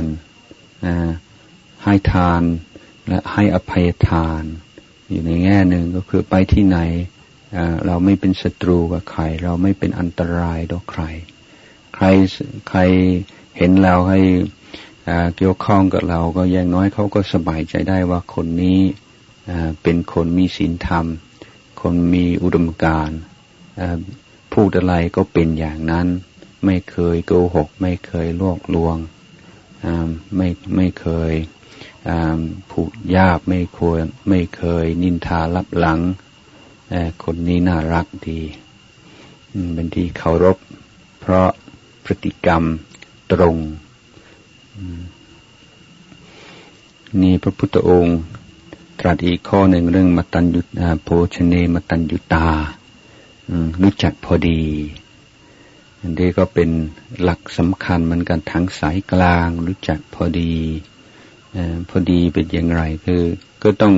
และให้อภัยทานอยู่ในแง่หนึ่งก็คือไปที่ไหนเราไม่เป็นศัตรูกับใครเราไม่เป็นอันตรายต่อใครใครเห็นเราให้เกี่ยวข้องกับเราก็อย่างน้อยเขาก็สบายใจได้ว่าคนนี้เป็นคนมีศีลธรรมคนมีอุดมการณ์พูดอะไรก็เป็นอย่างนั้นไม่เคยโกหกไม่เคยลวงไม่เคยพูดหยาบไม่เคยนินทาลับหลังคนนี้น่ารักดีเป็นที่เคารพเพราะพฤติกรรมตรงนี่พระพุทธองค์ตรัสอีกข้อหนึ่งเรื่องมตัญญูโภชเนมตัญญูตารู้จักพอดีอันนี้ก็เป็นหลักสำคัญเหมือนกันทั้งสายกลางรู้จักพอดีพอดีเป็นอย่างไรคือก็ต้อง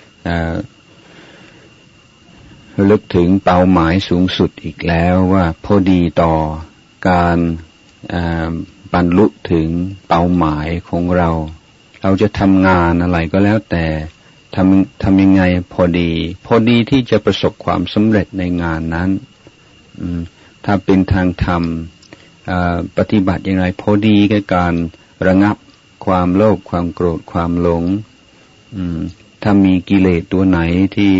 ระลึกถึงเป้าหมายสูงสุดอีกแล้วว่าพอดีต่อการบรรลุถึงเป้าหมายของเราจะทำงานอะไรก็แล้วแต่ทำยังไงพอดีที่จะประสบความสำเร็จในงานนั้นถ้าเป็นทางธรรมปฏิบัติอย่างไรพอดีกับการระงับความโลภความโกรธความหลงถ้ามีกิเลสตัวไหนที่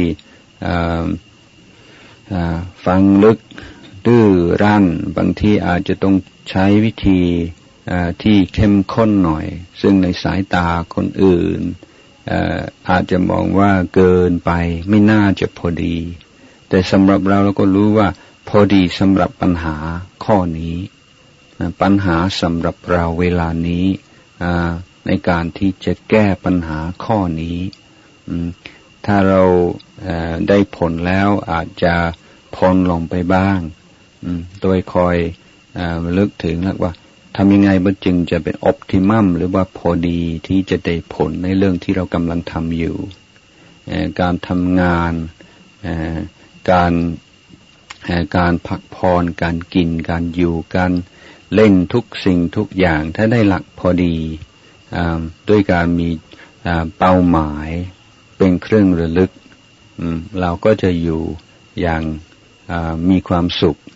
ฟังลึกดื้อรั้นบางทีอาจจะต้องใช้วิธีที่เข้มข้นหน่อยซึ่งในสายตาคนอื่นอาจจะมองว่าเกินไปไม่น่าจะพอดีแต่สำหรับเราก็รู้ว่าพอดีสำหรับปัญหาข้อนี้ปัญหาสำหรับเราเวลานี้ในการที่จะแก้ปัญหาข้อนี้ถ้าเราได้ผลแล้วอาจจะพ้นลงไปบ้างโดยคอยลึกถึงแล้วว่าทำยังไงมันจึงจะเป็นออปติมัมหรือว่าพอดีที่จะได้ผลในเรื่องที่เรากำลังทำอยู่การทำงานการพักผ่อนการกินการอยู่การเล่นทุกสิ่งทุกอย่างถ้าได้หลักพอดีด้วยการมีเป้าหมายเป็นเครื่องระลึกเราก็จะอยู่อย่างมีความสุข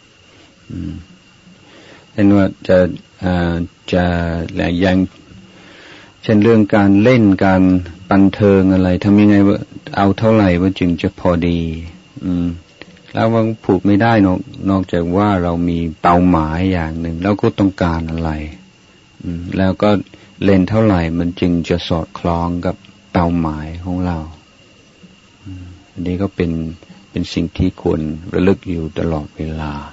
เห็นว่าจะอย่างเช่นเรื่องการเล่นการบันเทิงอะไรทำยังไงว่าเอาเท่าไหร่ว่าจึงจะพอดีแล้วว่าผูกไม่ได้นอกจากว่าเรามีเป้าหมายอย่างหนึ่งแล้วก็ต้องการอะไรแล้วก็เล่นเท่าไหร่มันจึงจะสอดคล้องกับเป้าหมายของเราอันนี้ก็เป็นสิ่งที่ควรระลึกอยู่ตลอดเวลา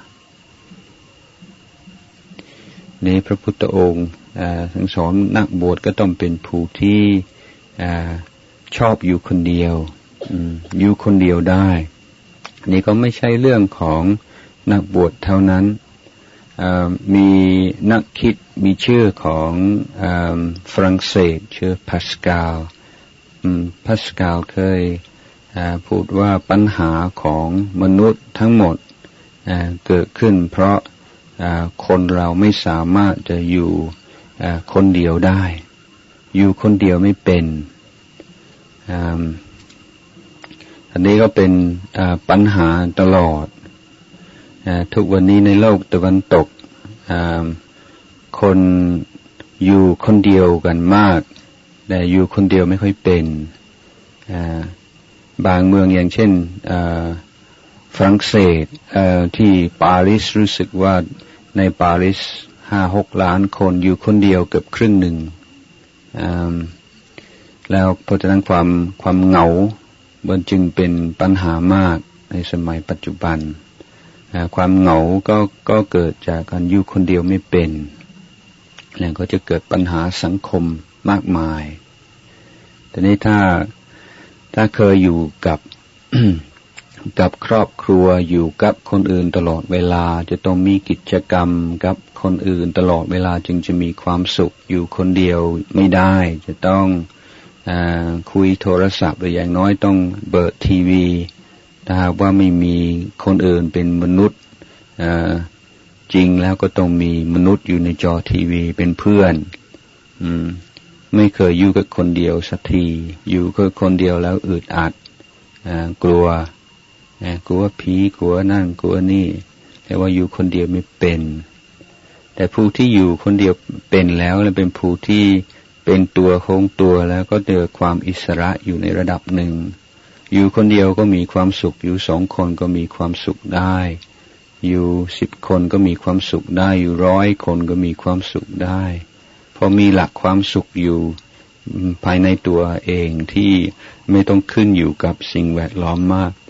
ในพระพุทธองค์ทั้งสอนนักบวชก็ต้องเป็นผู้ที่ชอบอยู่คนเดียวอยู่คนเดียวได้นี่ก็ไม่ใช่เรื่องของนักบวชเท่านั้นมีนักคิดมีชื่อของฝรั่งเศสชื่อพาสกาลเคยพูดว่าปัญหาของมนุษย์ทั้งหมดเกิดขึ้นเพราะคนเราไม่สามารถจะอยู่คนเดียวได้อยู่คนเดียวไม่เป็นอันนี้ก็เป็นปัญหาตลอดทุกวันนี้ในโลกตะวันตกคนอยู่คนเดียวกันมากแต่อยู่คนเดียวไม่ค่อยเป็นบางเมืองอย่างเช่นฝรั่งเศสที่ปารีสรู้สึกว่าในปารีส 5-6 ล้านคนอยู่คนเดียวเกือบครึ่งหนึ่งแล้วเพราะฉะนั้นความเหงามันจึงเป็นปัญหามากในสมัยปัจจุบันความเหงาก็เกิดจากการอยู่คนเดียวไม่เป็นแล้วก็จะเกิดปัญหาสังคมมากมายแต่นี้ถ้าเคยอยู่กับ กับครอบครัวอยู่กับคนอื่นตลอดเวลาจะต้องมีกิจกรรมกับคนอื่นตลอดเวลาจึงจะมีความสุขอยู่คนเดียวไม่ได้จะต้องคุยโทรศัพท์หรืออย่างน้อยต้องเปิดทีวีถ้าหากว่าไม่มีคนอื่นเป็นมนุษย์จริงแล้วก็ต้องมีมนุษย์อยู่ในจอทีวีเป็นเพื่อนไม่เคยอยู่กับคนเดียวสักทีอยู่กับคนเดียวแล้วอึดอัดกลัวผีกลัวนั่นกลัวนี่แต่ว่าอยู่คนเดียวไม่เป็นแต่ผู้ที่อยู่คนเดียวเป็นแล้วและเป็นผู้ที่เป็นตัวของตัวแล้วก็เจอความอิสระอยู่ในระดับหนึ่งอยู่คนเดียวก็มีความสุขอยู่2 คนก็มีความสุขได้อยู่10 คนก็มีความสุขได้อยู่100 คนก็มีความสุขได้พอมีหลักความสุขอยู่ภายในตัวเองที่ไม่ต้องขึ้นอยู่กับสิ่งแวดล้อมมาก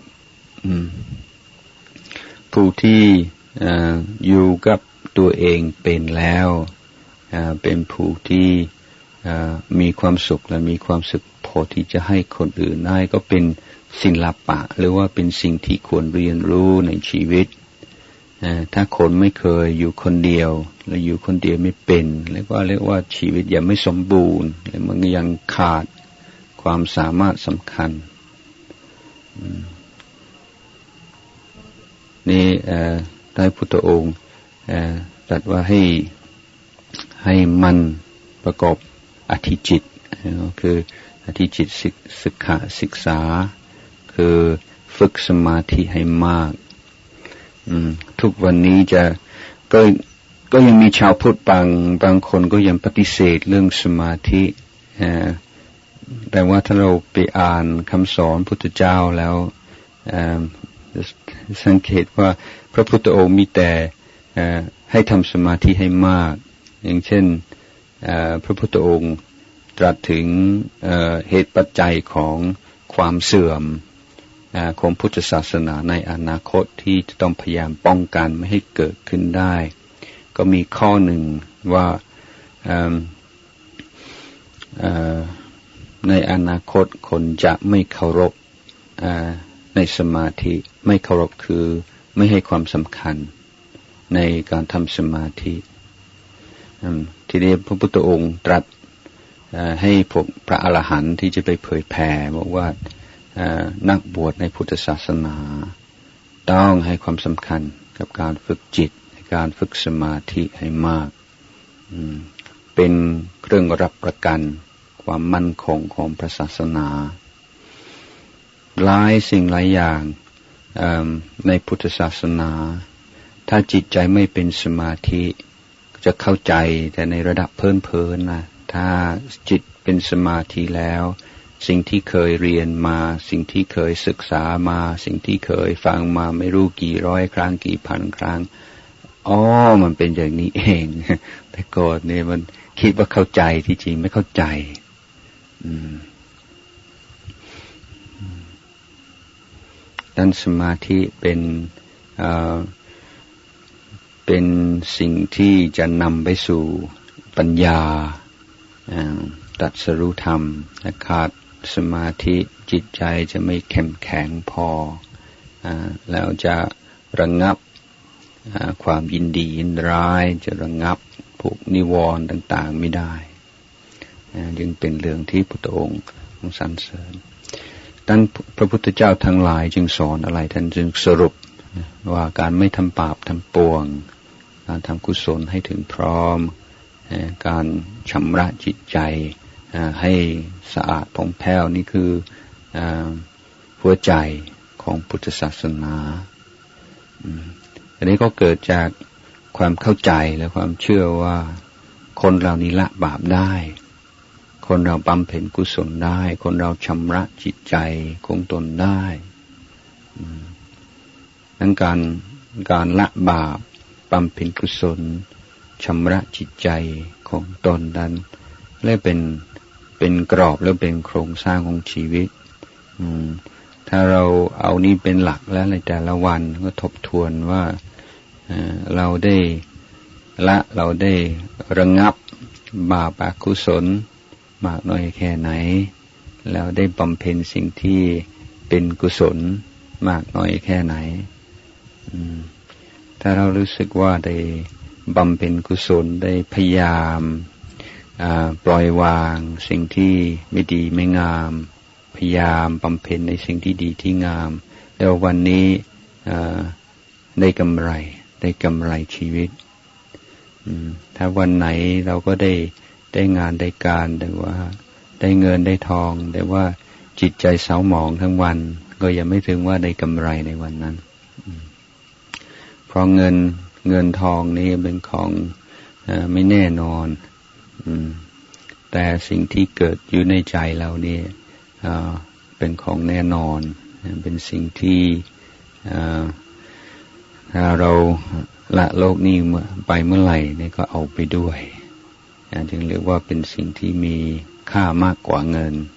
ผู้ที่อยู่กับตัวเองเป็นแล้วเป็นผู้ที่มีความสุขและมีความสุขพอที่จะให้คนอื่นได้ก็เป็นศิลปะหรือว่าเป็นสิ่งที่ควรเรียนรู้ในชีวิตถ้าคนไม่เคยอยู่คนเดียวและอยู่คนเดียวไม่เป็นแล้วก็เรียกว่าชีวิตยังไม่สมบูรณ์มันยังขาดความสามารถสำคัญนี่ได้พุทธองค์ตรัสว่าให้มันประกอบอธิจิตคืออธิจิตศึกษาคือฝึกสมาธิให้มากทุกวันนี้ก็ยังมีชาวพุทธบางคนก็ยังปฏิเสธเรื่องสมาธิแต่ว่าถ้าเราไปอ่านคำสอนพุทธเจ้าแล้วสังเกตว่าพระพุทธองค์มีแต่ให้ทำสมาธิให้มากอย่างเช่นพระพุทธองค์ตรัสถึงเหตุปัจจัยของความเสื่อมของพุทธศาสนาในอนาคตที่จะต้องพยายามป้องกันไม่ให้เกิดขึ้นได้ก็มีข้อหนึ่งว่าในอนาคตคนจะไม่เคารพในสมาธิไม่เคารพคือไม่ให้ความสำคัญในการทำสมาธิทีนี้พระพุทธองค์ตรัสให้พวกพระอรหันต์ที่จะไปเผยแผ่บอกว่านักบวชในพุทธศาสนาต้องให้ความสำคัญกับการฝึกจิตการฝึกสมาธิให้มากเป็นเครื่องรับประกันความมั่นคงของพระศาสนาหลายสิ่งหลายอย่างในพุทธศาสนาถ้าจิตใจไม่เป็นสมาธิจะเข้าใจแต่ในระดับเพลินๆนะถ้าจิตเป็นสมาธิแล้วสิ่งที่เคยเรียนมาสิ่งที่เคยศึกษามาสิ่งที่เคยฟังมาไม่รู้กี่ร้อยครั้งกี่พันครั้งมันเป็นอย่างนี้เองแต่ก่อนเนี่ยมันคิดว่าเข้าใจที่จริงไม่เข้าใจด้านสมาธิเป็นสิ่งที่จะนำไปสู่ปัญญาตรัสรู้ธรรมขาดสมาธิจิตใจจะไม่เข้มแข็งพอแล้วจะระงับความยินดียินร้ายจะระงับพวกนิวรณ์ต่างๆไม่ได้จึงเป็นเรื่องที่พุทธองค์สรรเสริญท่านพระพุทธเจ้าทั้งหลายจึงสอนอะไรท่านจึงสรุปว่าการไม่ทำบาปทำปวงการทำกุศลให้ถึงพร้อมการชำระจิตใจให้สะอาดผ่องแผ้วนี่คือหัวใจของพุทธศาสนาอันนี้ก็เกิดจากความเข้าใจและความเชื่อว่าคนเรานี้ละบาปได้คนเราบำเพ็ญกุศลได้คนเราชำระจิตใจของตนได้นั้นการละบาปบำเพ็ญกุศลชำระจิตใจของตนนั้นและเป็นกรอบแล้วเป็นโครงสร้างของชีวิตถ้าเราเอานี้เป็นหลักแล้วในแต่ละวันก็ทบทวนว่าเราได้ระงับบาปอกุศลมากน้อยแค่ไหนแล้วได้บำเพ็ญสิ่งที่เป็นกุศลมากน้อยแค่ไหนถ้าเรารู้สึกว่าได้บำเพ็ญกุศลได้พยายามปล่อยวางสิ่งที่ไม่ดีไม่งามพยายามบำเพ็ญในสิ่งที่ดีที่งามแล้ววันนี้ได้กำไรชีวิตถ้าวันไหนเราก็ได้งานได้การแต่ว่าได้เงินได้ทองแต่ว่าจิตใจเศร้าหมองทั้งวันก็ยังไม่ถึงว่าได้กำไรในวันนั้นเพราะเงินทองนี้เป็นของไม่แน่นอนแต่สิ่งที่เกิดอยู่ในใจเราเนี่ยเป็นของแน่นอนเป็นสิ่งที่ถ้าเราละโลกนี้ไปเมื่อไหร่เนี่ยก็เอาไปด้วยจึงเรียกว่าเป็นสิ่งที่มีค่ามากกว่าเงิน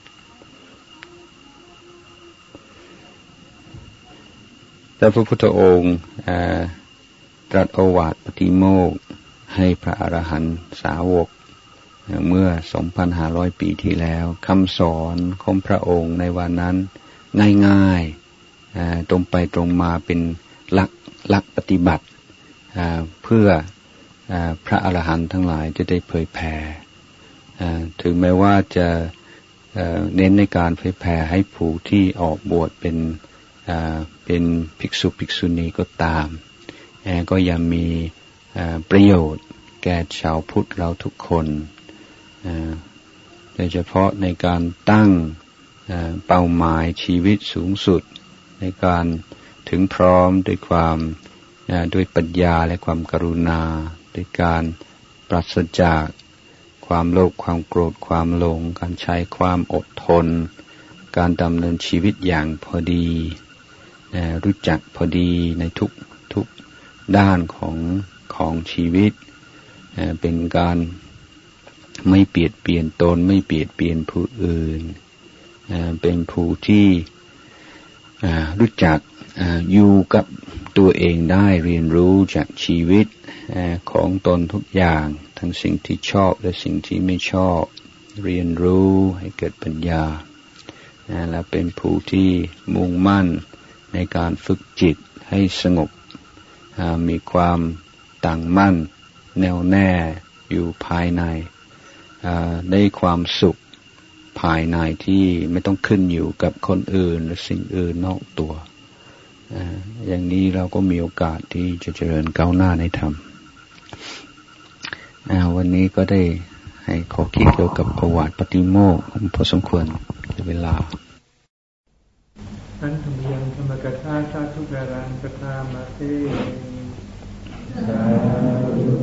แต่พระพุทธองค์ตรัสโอวาทปฏิโมกข์ให้พระอรหันตสาวกเมื่อ 2,500 ปีที่แล้วคำสอนของพระองค์ในวันนั้นง่ายๆตรงไปตรงมาเป็นหลักปฏิบัติเพื่อพระอรหันต์ทั้งหลายจะได้เผยแผ่ถึงแม้ว่าจะเน้นในการเผยแผ่ให้ผู้ที่ออกบวชเป็นภิกษุภิกษุณีก็ตามก็ยังมีประโยชน์แก่ชาวพุทธเราทุกคนโดยเฉพาะในการตั้งเป้าหมายชีวิตสูงสุดในการถึงพร้อมด้วยปัญญาและความกรุณาด้วยการปราศจากความโลภความโกรธความหลงการใช้ความอดทนการดำเนินชีวิตอย่างพอดีรู้จักพอดีในทุกด้านของชีวิตเป็นการไม่เบียดเบียนตนไม่เบียดเบียนผู้อื่นเป็นผู้ที่รู้จักอยู่กับตัวเองได้เรียนรู้จากชีวิตของตนทุกอย่างทั้งสิ่งที่ชอบและสิ่งที่ไม่ชอบเรียนรู้ให้เกิดปัญญาและเป็นผู้ที่มุ่งมั่นในการฝึกจิตให้สงบมีความตั้งมั่นแน่วแน่อยู่ภายในได้ความสุขภายในที่ไม่ต้องขึ้นอยู่กับคนอื่นหรือสิ่งอื่นนอกตัวอย่างนี้เราก็มีโอกาสที่จะเจริญก้าวหน้าในธรรมวันนี้ก็ได้ให้ข้อคิดเกี่ยวกับโอวาทปฏิโมกข์พอสมควรเวลาอันธรรมยังธรรมกถาสาธุการังปทามาเตสาธุ